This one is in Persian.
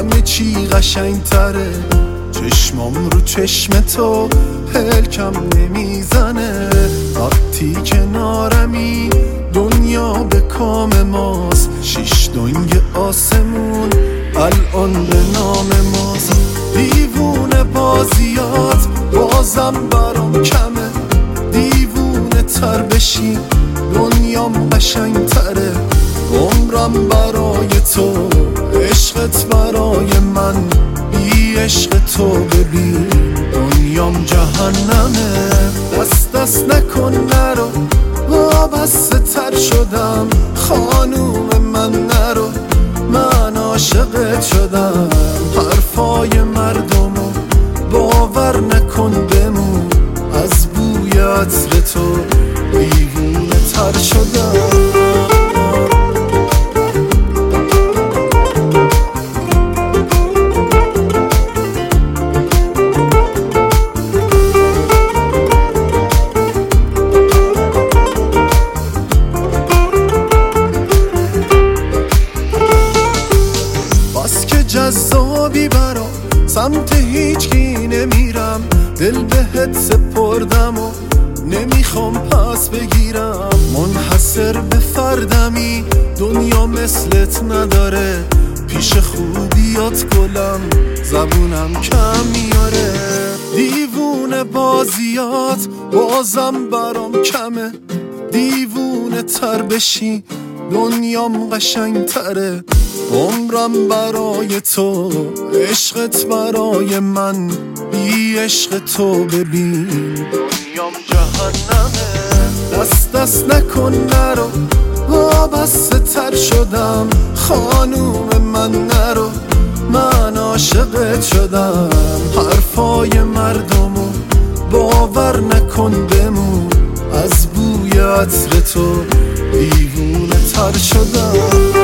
همه چی قشنگ تره، چشمام رو چشم تو هلکم نمیزنه. وقتی کنارمی دنیا به کام ماست، شیش دنگ آسمون الان به نام ماست. دیوونه بازیات بازم برام کمه، دیوونه تر بشی دنیام قشنگ تره. عمرم برای تو، عشقت برای من، بی عشق تو ببین دنیام جهنمه. دست نکن نرو، وابسته تر شدم خانوم من نرو، من عاشقت شدم. حرفای مردمو باور نکن بمون، از بوی عطر تو دیوونه تر شدم. جذابی برام، سمت هیچکی نمیرم، دل بهت سپردم و نمیخوام پس بگیرم. منحصر به فردمی، دنیا مثلت نداره، پیش خوبیات گلم زبونم کم میاره. دیوونه بازیات بازم برام کمه، دیوونه تر بشی دنیام قشنگ تره. عمرم برای تو، عشقت برای من، بی عشق تو ببین دنیام جهنمه. دست نکن نرو، وابسته تر شدم خانوم من نرو، من عاشقت شدم. حرفای مردمو باور نکن بمون، از بوی عطر تو دیوونه تر شدم.